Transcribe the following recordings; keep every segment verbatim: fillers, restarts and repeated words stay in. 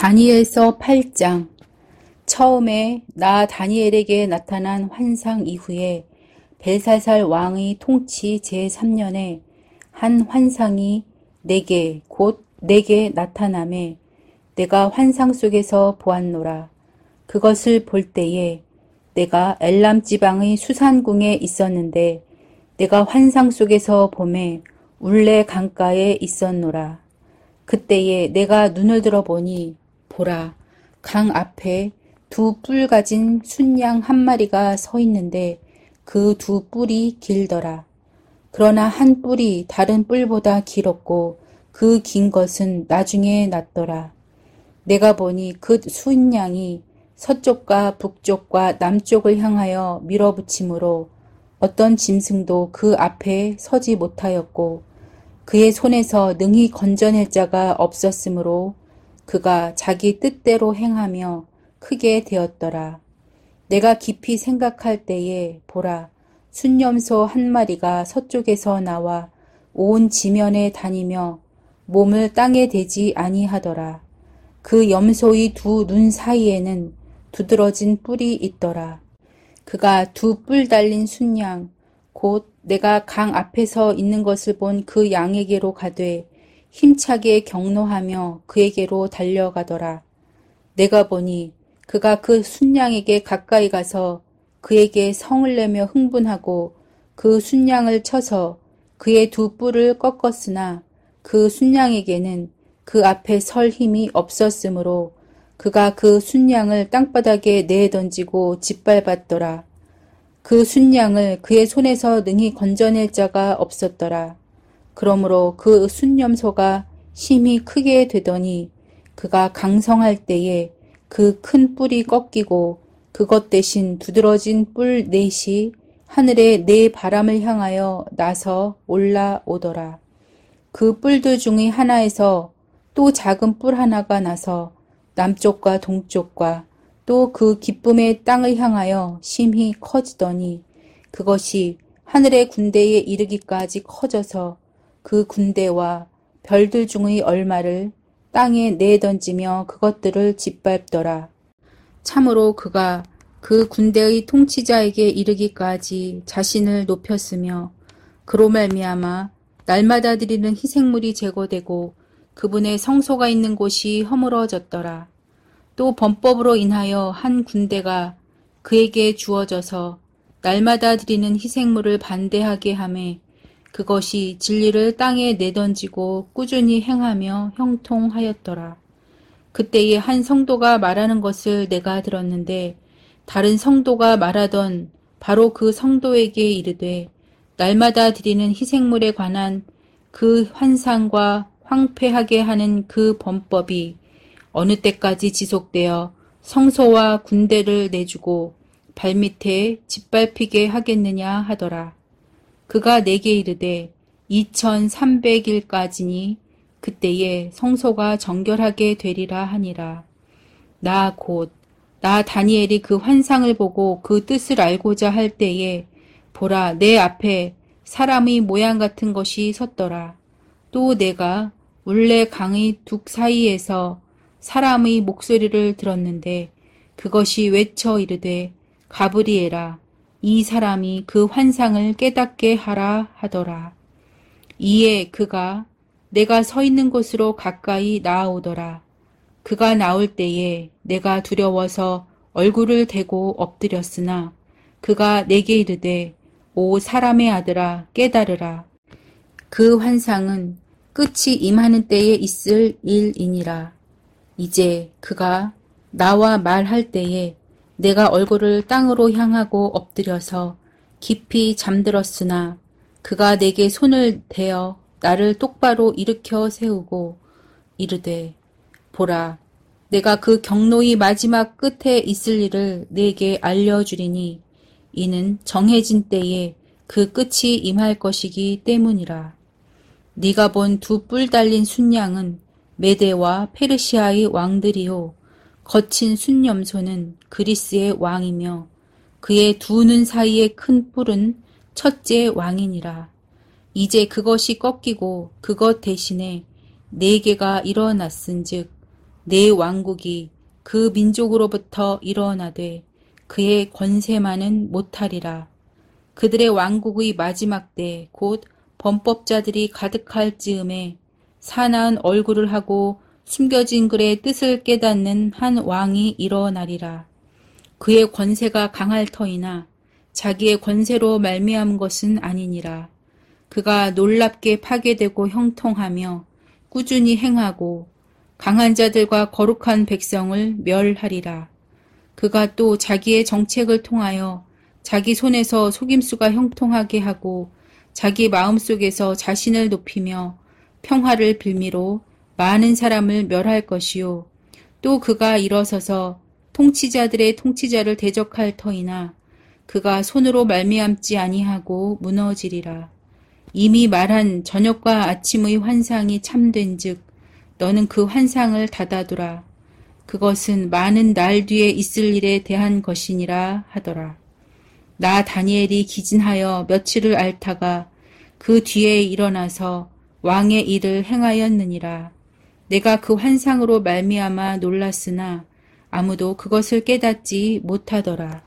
다니엘서 팔 장. 처음에 나 다니엘에게 나타난 환상 이후에 벨사살 왕의 통치 제삼 년에 한 환상이 내게 곧 내게 나타나매 내가 환상 속에서 보았노라. 그것을 볼 때에 내가 엘람 지방의 수산궁에 있었는데 내가 환상 속에서 보매 울레 강가에 있었노라. 그때에 내가 눈을 들어보니 보라, 강 앞에 두 뿔 가진 순양 한 마리가 서 있는데 그 두 뿔이 길더라. 그러나 한 뿔이 다른 뿔보다 길었고 그 긴 것은 나중에 났더라. 내가 보니 그 순양이 서쪽과 북쪽과 남쪽을 향하여 밀어붙이므로 어떤 짐승도 그 앞에 서지 못하였고 그의 손에서 능히 건져낼 자가 없었으므로 그가 자기 뜻대로 행하며 크게 되었더라. 내가 깊이 생각할 때에 보라, 순념소 한 마리가 서쪽에서 나와 온 지면에 다니며 몸을 땅에 대지 아니하더라. 그 염소의 두 눈 사이에는 두드러진 뿔이 있더라. 그가 두 뿔 달린 순양, 곧 내가 강 앞에서 있는 것을 본 그 양에게로 가되 힘차게 경노하며 그에게로 달려가더라. 내가 보니 그가 그 순양에게 가까이 가서 그에게 성을 내며 흥분하고 그 순양을 쳐서 그의 두 뿔을 꺾었으나 그 순양에게는 그 앞에 설 힘이 없었으므로 그가 그 순양을 땅바닥에 내던지고 짓밟았더라. 그 순양을 그의 손에서 능히 건져낼 자가 없었더라. 그러므로 그 순념소가 힘이 크게 되더니 그가 강성할 때에 그 큰 뿔이 꺾이고 그것 대신 두드러진 뿔 넷이 하늘의 네 바람을 향하여 나서 올라오더라. 그 뿔들 중의 하나에서 또 작은 뿔 하나가 나서 남쪽과 동쪽과 또 그 기쁨의 땅을 향하여 심히 커지더니 그것이 하늘의 군대에 이르기까지 커져서 그 군대와 별들 중의 얼마를 땅에 내던지며 그것들을 짓밟더라. 참으로 그가 그 군대의 통치자에게 이르기까지 자신을 높였으며 그로 말미암아 날마다 드리는 희생물이 제거되고 그분의 성소가 있는 곳이 허물어졌더라. 또 범법으로 인하여 한 군대가 그에게 주어져서 날마다 드리는 희생물을 반대하게 하매 그것이 진리를 땅에 내던지고 꾸준히 행하며 형통하였더라. 그때에 한 성도가 말하는 것을 내가 들었는데 다른 성도가 말하던 바로 그 성도에게 이르되 날마다 드리는 희생물에 관한 그 환상과 황폐하게 하는 그 범법이 어느 때까지 지속되어 성소와 군대를 내주고 발밑에 짓밟히게 하겠느냐 하더라. 그가 내게 이르되 이천삼백 일까지니 그때에 성소가 정결하게 되리라 하니라. 나 곧 나 다니엘이 그 환상을 보고 그 뜻을 알고자 할 때에 보라, 내 앞에 사람의 모양 같은 것이 섰더라. 또 내가 울레 강의 둑 사이에서 사람의 목소리를 들었는데 그것이 외쳐 이르되 가브리엘아, 이 사람이 그 환상을 깨닫게 하라 하더라. 이에 그가 내가 서 있는 곳으로 가까이 나아오더라. 그가 나올 때에 내가 두려워서 얼굴을 대고 엎드렸으나 그가 내게 이르되 오 사람의 아들아 깨달으라. 그 환상은 끝이 임하는 때에 있을 일이니라. 이제 그가 나와 말할 때에 내가 얼굴을 땅으로 향하고 엎드려서 깊이 잠들었으나 그가 내게 손을 대어 나를 똑바로 일으켜 세우고 이르되 보라, 내가 그 경노의 마지막 끝에 있을 일을 내게 알려주리니 이는 정해진 때에 그 끝이 임할 것이기 때문이라. 네가 본 두 뿔 달린 순양은 메대와 페르시아의 왕들이요 거친 순념소는 그리스의 왕이며 그의 두 눈 사이의 큰 뿔은 첫째 왕이니라. 이제 그것이 꺾이고 그것 대신에 네 개가 일어났은즉 내 왕국이 그 민족으로부터 일어나되 그의 권세만은 못하리라. 그들의 왕국의 마지막 때 곧 범법자들이 가득할 즈음에 사나운 얼굴을 하고 숨겨진 글의 뜻을 깨닫는 한 왕이 일어나리라. 그의 권세가 강할 터이나 자기의 권세로 말미암은 것은 아니니라. 그가 놀랍게 파괴되고 형통하며 꾸준히 행하고 강한 자들과 거룩한 백성을 멸하리라. 그가 또 자기의 정책을 통하여 자기 손에서 속임수가 형통하게 하고 자기 마음속에서 자신을 높이며 평화를 빌미로 많은 사람을 멸할 것이요. 또 그가 일어서서 통치자들의 통치자를 대적할 터이나 그가 손으로 말미암지 아니하고 무너지리라. 이미 말한 저녁과 아침의 환상이 참된즉 너는 그 환상을 닫아두라. 그것은 많은 날 뒤에 있을 일에 대한 것이니라 하더라. 나 다니엘이 기진하여 며칠을 앓다가 그 뒤에 일어나서 왕의 일을 행하였느니라. 내가 그 환상으로 말미암아 놀랐으나 아무도 그것을 깨닫지 못하더라.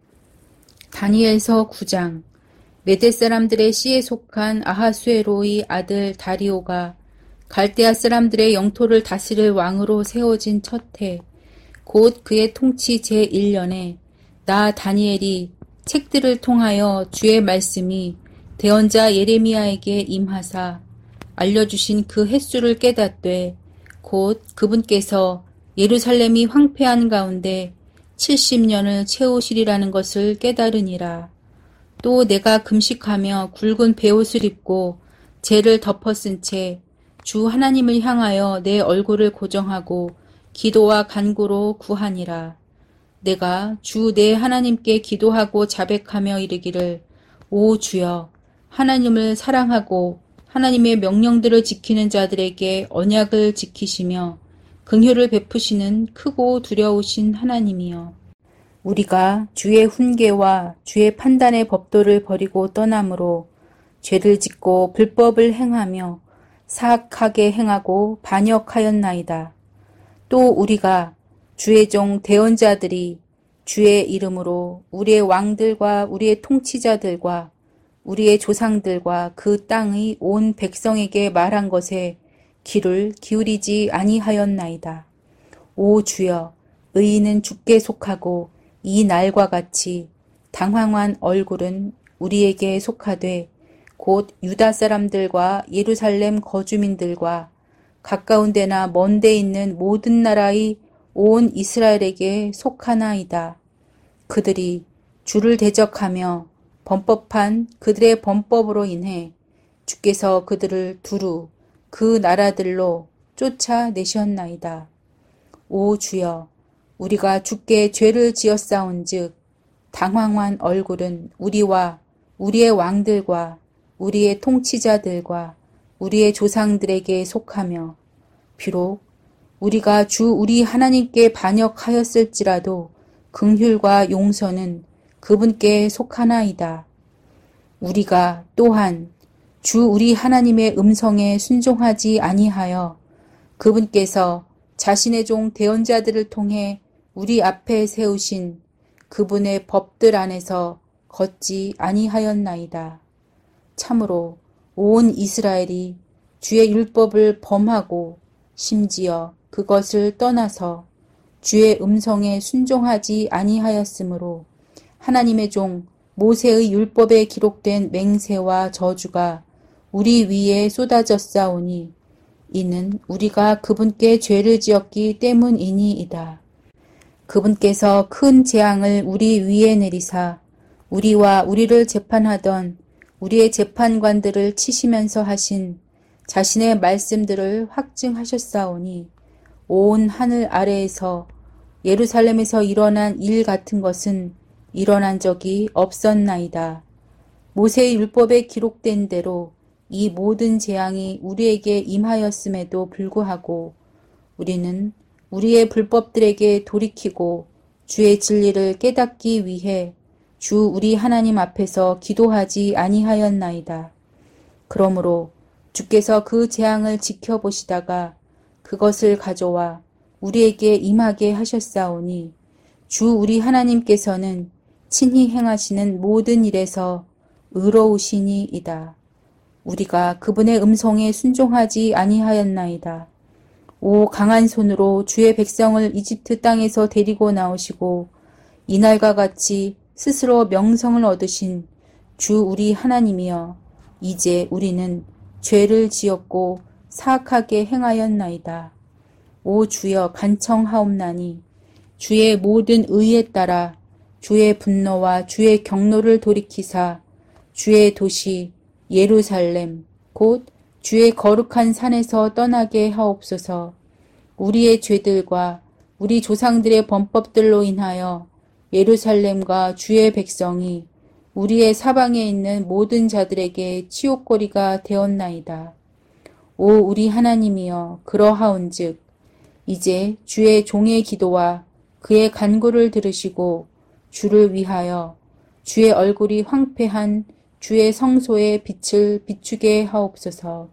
다니엘서 구 장. 메대 사람들의 씨에 속한 아하수에로의 아들 다리오가 갈대아 사람들의 영토를 다스릴 왕으로 세워진 첫 해, 곧 그의 통치 제일 년에 나 다니엘이 책들을 통하여 주의 말씀이 대언자 예레미야에게 임하사 알려주신 그 횟수를 깨닫되 곧 그분께서 예루살렘이 황폐한 가운데 칠십 년을 채우시리라는 것을 깨달으니라. 또 내가 금식하며 굵은 베옷을 입고 죄를 덮어쓴 채 주 하나님을 향하여 내 얼굴을 고정하고 기도와 간구로 구하니라. 내가 주 내 하나님께 기도하고 자백하며 이르기를 오 주여 하나님을 사랑하고 하나님의 명령들을 지키는 자들에게 언약을 지키시며 긍휼을 베푸시는 크고 두려우신 하나님이여. 우리가 주의 훈계와 주의 판단의 법도를 버리고 떠남으로 죄를 짓고 불법을 행하며 사악하게 행하고 반역하였나이다. 또 우리가 주의 종 대언자들이 주의 이름으로 우리의 왕들과 우리의 통치자들과 우리의 조상들과 그 땅의 온 백성에게 말한 것에 귀를 기울이지 아니하였나이다. 오 주여, 의인은 주께 속하고 이 날과 같이 당황한 얼굴은 우리에게 속하되 곧 유다 사람들과 예루살렘 거주민들과 가까운 데나 먼 데 있는 모든 나라의 온 이스라엘에게 속하나이다. 그들이 주를 대적하며 범법한 그들의 범법으로 인해 주께서 그들을 두루 그 나라들로 쫓아내셨나이다. 오 주여, 우리가 주께 죄를 지었사온즉 당황한 얼굴은 우리와 우리의 왕들과 우리의 통치자들과 우리의 조상들에게 속하며 비록 우리가 주 우리 하나님께 반역하였을지라도 긍휼과 용서는 그분께 속하나이다. 우리가 또한 주 우리 하나님의 음성에 순종하지 아니하여 그분께서 자신의 종 대언자들을 통해 우리 앞에 세우신 그분의 법들 안에서 걷지 아니하였나이다. 참으로 온 이스라엘이 주의 율법을 범하고 심지어 그것을 떠나서 주의 음성에 순종하지 아니하였으므로 하나님의 종 모세의 율법에 기록된 맹세와 저주가 우리 위에 쏟아졌사오니 이는 우리가 그분께 죄를 지었기 때문이니이다. 그분께서 큰 재앙을 우리 위에 내리사 우리와 우리를 재판하던 우리의 재판관들을 치시면서 하신 자신의 말씀들을 확증하셨사오니 온 하늘 아래에서 예루살렘에서 일어난 일 같은 것은 일어난 적이 없었나이다. 모세의 율법에 기록된 대로 이 모든 재앙이 우리에게 임하였음에도 불구하고 우리는 우리의 불법들에게 돌이키고 주의 진리를 깨닫기 위해 주 우리 하나님 앞에서 기도하지 아니하였나이다. 그러므로 주께서 그 재앙을 지켜보시다가 그것을 가져와 우리에게 임하게 하셨사오니 주 우리 하나님께서는 친히 행하시는 모든 일에서 의로우시니이다. 우리가 그분의 음성에 순종하지 아니하였나이다. 오 강한 손으로 주의 백성을 이집트 땅에서 데리고 나오시고 이날과 같이 스스로 명성을 얻으신 주 우리 하나님이여, 이제 우리는 죄를 지었고 사악하게 행하였나이다. 오 주여 간청하옵나니 주의 모든 의에 따라 주의 분노와 주의 경노를 돌이키사 주의 도시 예루살렘 곧 주의 거룩한 산에서 떠나게 하옵소서. 우리의 죄들과 우리 조상들의 범법들로 인하여 예루살렘과 주의 백성이 우리의 사방에 있는 모든 자들에게 치욕거리가 되었나이다. 오 우리 하나님이여, 그러하온즉 이제 주의 종의 기도와 그의 간구를 들으시고 주를 위하여 주의 얼굴이 황폐한 주의 성소의 빛을 비추게 하옵소서.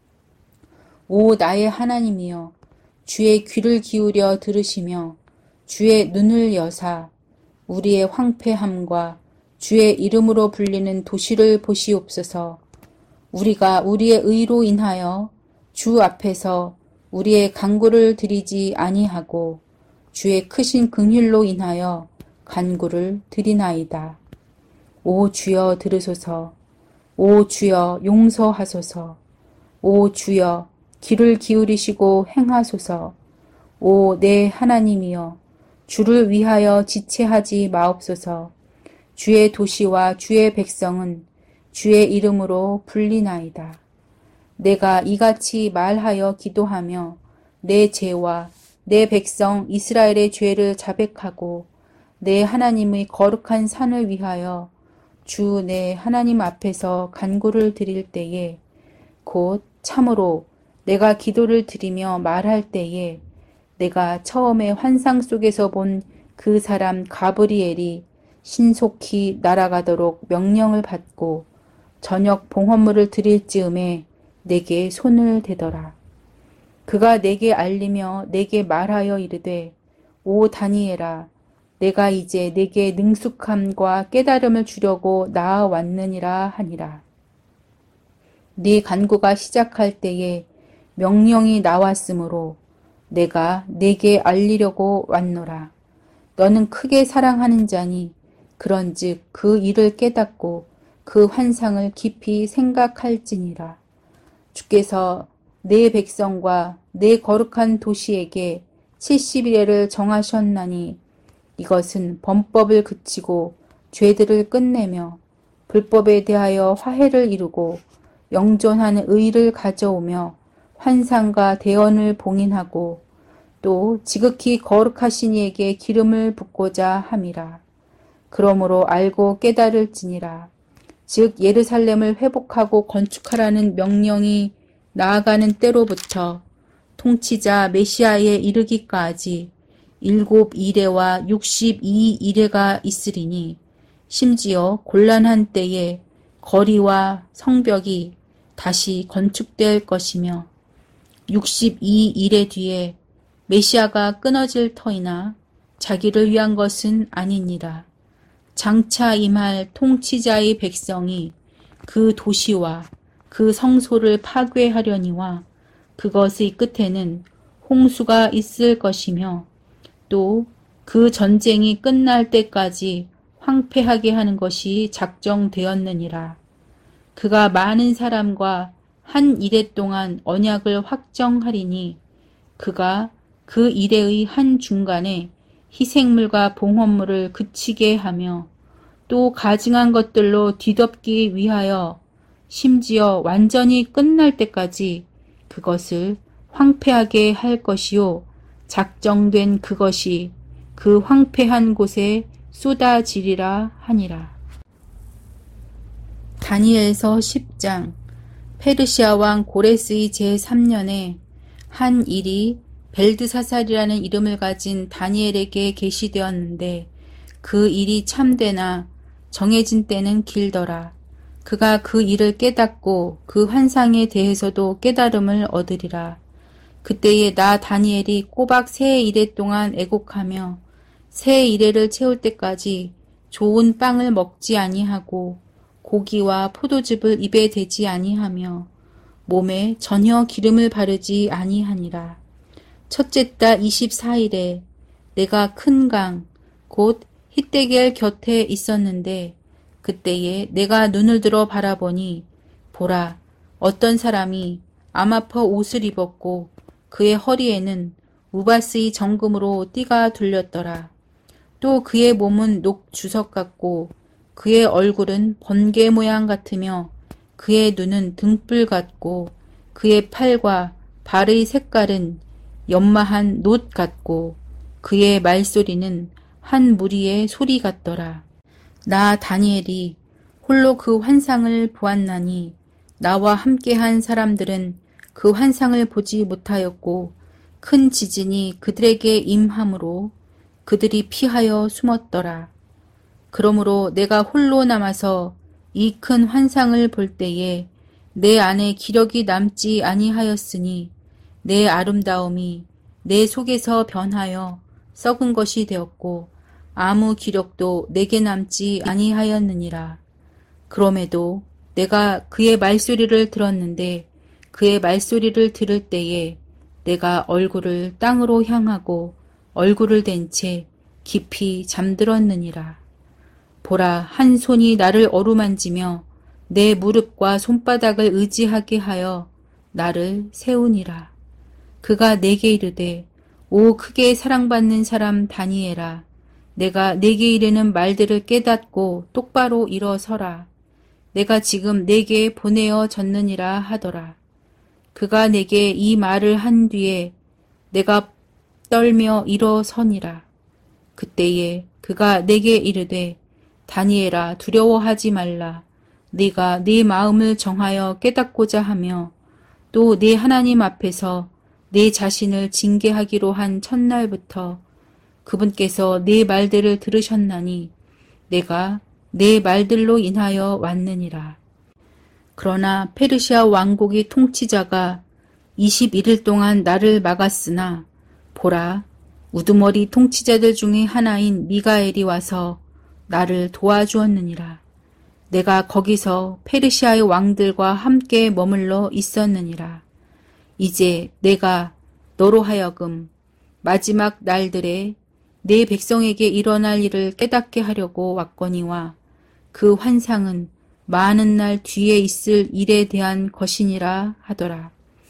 오 나의 하나님이여, 주의 귀를 기울여 들으시며 주의 눈을 여사 우리의 황폐함과 주의 이름으로 불리는 도시를 보시옵소서. 우리가 우리의 의로 인하여 주 앞에서 우리의 간구를 드리지 아니하고 주의 크신 긍휼로 인하여 간구를 드리나이다. 오 주여 들으소서. 오 주여 용서하소서. 오 주여 귀를 기울이시고 행하소서. 오 내 하나님이여, 주를 위하여 지체하지 마옵소서. 주의 도시와 주의 백성은 주의 이름으로 불리나이다. 내가 이같이 말하여 기도하며 내 죄와 내 백성 이스라엘의 죄를 자백하고 내 하나님의 거룩한 산을 위하여 주 내 하나님 앞에서 간구를 드릴 때에 곧 참으로 내가 기도를 드리며 말할 때에 내가 처음에 환상 속에서 본 그 사람 가브리엘이 신속히 날아가도록 명령을 받고 저녁 봉헌물을 드릴 즈음에 내게 손을 대더라. 그가 내게 알리며 내게 말하여 이르되, 오 다니엘아, 내가 이제 내게 능숙함과 깨달음을 주려고 나아왔느니라 하니라. 네 간구가 시작할 때에 명령이 나왔으므로 내가 내게 알리려고 왔노라. 너는 크게 사랑하는 자니 그런즉 그 일을 깨닫고 그 환상을 깊이 생각할지니라. 주께서 내 백성과 내 거룩한 도시에게 칠십 일회를 정하셨나니 이것은 범법을 그치고 죄들을 끝내며 불법에 대하여 화해를 이루고 영존하는 의를 가져오며 환상과 대언을 봉인하고 또 지극히 거룩하신 이에게 기름을 붓고자 함이라. 그러므로 알고 깨달을지니라. 즉 예루살렘을 회복하고 건축하라는 명령이 나아가는 때로부터 통치자 메시아에 이르기까지 일곱 이레와 육십이 이레가 있으리니 심지어 곤란한 때에 거리와 성벽이 다시 건축될 것이며 육십이 일에 뒤에 메시아가 끊어질 터이나 자기를 위한 것은 아니니라. 장차 임할 통치자의 백성이 그 도시와 그 성소를 파괴하려니와 그것의 끝에는 홍수가 있을 것이며 또 그 전쟁이 끝날 때까지 황폐하게 하는 것이 작정되었느니라. 그가 많은 사람과 한 이레 동안 언약을 확정하리니 그가 그 이레의 한 중간에 희생물과 봉헌물을 그치게 하며 또 가증한 것들로 뒤덮기 위하여 심지어 완전히 끝날 때까지 그것을 황폐하게 할 것이요 작정된 그것이 그 황폐한 곳에 쏟아지리라 하니라. 다니엘서 십 장. 페르시아 왕 고레스의 제삼 년에 한 일이 벨드사살이라는 이름을 가진 다니엘에게 계시되었는데 그 일이 참되나 정해진 때는 길더라. 그가 그 일을 깨닫고 그 환상에 대해서도 깨달음을 얻으리라. 그때에 나 다니엘이 꼬박 세 이레 동안 애곡하며 세 이레를 채울 때까지 좋은 빵을 먹지 아니하고 고기와 포도즙을 입에 대지 아니하며 몸에 전혀 기름을 바르지 아니하니라. 첫째 달 이십사 일에 내가 큰 강, 곧 히데겔 곁에 있었는데 그때에 내가 눈을 들어 바라보니 보라, 어떤 사람이 아마퍼 옷을 입었고 그의 허리에는 우바스의 정금으로 띠가 둘렸더라. 또 그의 몸은 녹주석 같고 그의 얼굴은 번개 모양 같으며 그의 눈은 등불 같고 그의 팔과 발의 색깔은 연마한 놋 같고 그의 말소리는 한 무리의 소리 같더라. 나 다니엘이 홀로 그 환상을 보았나니 나와 함께한 사람들은 그 환상을 보지 못하였고 큰 지진이 그들에게 임함으로 그들이 피하여 숨었더라. 그러므로 내가 홀로 남아서 이 큰 환상을 볼 때에 내 안에 기력이 남지 아니하였으니 내 아름다움이 내 속에서 변하여 썩은 것이 되었고 아무 기력도 내게 남지 아니하였느니라. 그럼에도 내가 그의 말소리를 들었는데 그의 말소리를 들을 때에 내가 얼굴을 땅으로 향하고 얼굴을 댄 채 깊이 잠들었느니라. 보라, 한 손이 나를 어루만지며 내 무릎과 손바닥을 의지하게 하여 나를 세우니라. 그가 내게 이르되 오 크게 사랑받는 사람 다니엘아, 내가 내게 이르는 말들을 깨닫고 똑바로 일어서라. 내가 지금 내게 보내어 졌느니라 하더라. 그가 내게 이 말을 한 뒤에 내가 떨며 일어서니라. 그때에 그가 내게 이르되 다니엘아, 두려워하지 말라. 네가 네 마음을 정하여 깨닫고자 하며 또 네 하나님 앞에서 네 자신을 징계하기로 한 첫날부터 그분께서 네 말들을 들으셨나니 내가 네 말들로 인하여 왔느니라. 그러나 페르시아 왕국의 통치자가 이십일 일 동안 나를 막았으나 보라, 우두머리 통치자들 중에 하나인 미가엘이 와서 나를 도와주었느니라. 내가 거기서 페르시아의 왕들과 함께 머물러 있었느니라. 이제 내가 너로 하여금 마지막 날들에 내 백성에게 일어날 일을 깨닫게 하려고 왔거니와 그 환상은 많은 날 뒤에 있을 일에 대한 것이니라 하더라.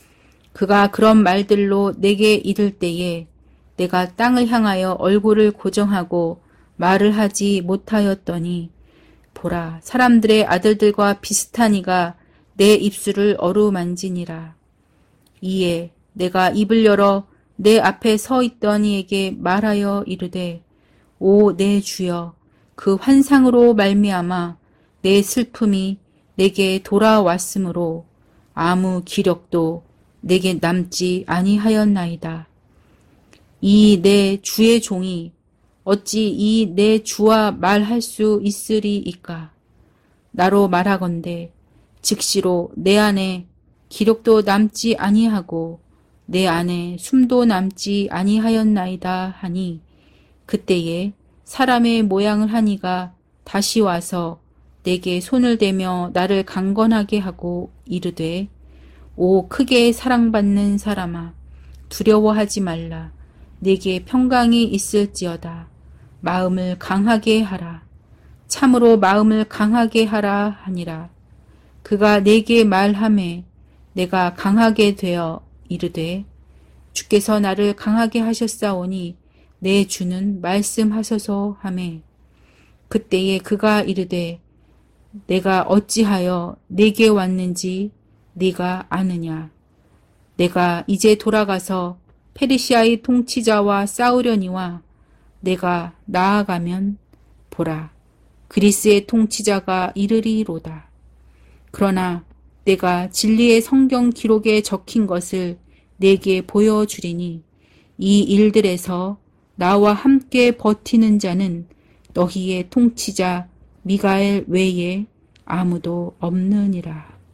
그가 그런 말들로 내게 이를 때에 내가 땅을 향하여 얼굴을 고정하고 말을 하지 못하였더니 보라, 사람들의 아들들과 비슷한 이가 내 입술을 어루만지니라. 이에 내가 입을 열어 내 앞에 서 있던 이에게 말하여 이르되 오 내 주여, 그 환상으로 말미암아 내 슬픔이 내게 돌아왔으므로 아무 기력도 내게 남지 아니하였나이다. 이 내 주의 종이 어찌 이 내 주와 말할 수 있으리이까? 나로 말하건대 즉시로 내 안에 기력도 남지 아니하고 내 안에 숨도 남지 아니하였나이다 하니 그때에 사람의 모양을 한 이가 다시 와서 내게 손을 대며 나를 강건하게 하고 이르되 오 크게 사랑받는 사람아, 두려워하지 말라. 내게 평강이 있을지어다. 마음을 강하게 하라. 참으로 마음을 강하게 하라 하니라. 그가 내게 말하매 내가 강하게 되어 이르되 주께서 나를 강하게 하셨사오니 내 주는 말씀하소서 하매 그때에 그가 이르되 내가 어찌하여 내게 왔는지 네가 아느냐. 내가 이제 돌아가서 페르시아의 통치자와 싸우려니와 내가 나아가면 보라, 그리스의 통치자가 이르리로다. 그러나 내가 진리의 성경 기록에 적힌 것을 내게 보여주리니 이 일들에서 나와 함께 버티는 자는 너희의 통치자 미가엘 외에 아무도 없느니라.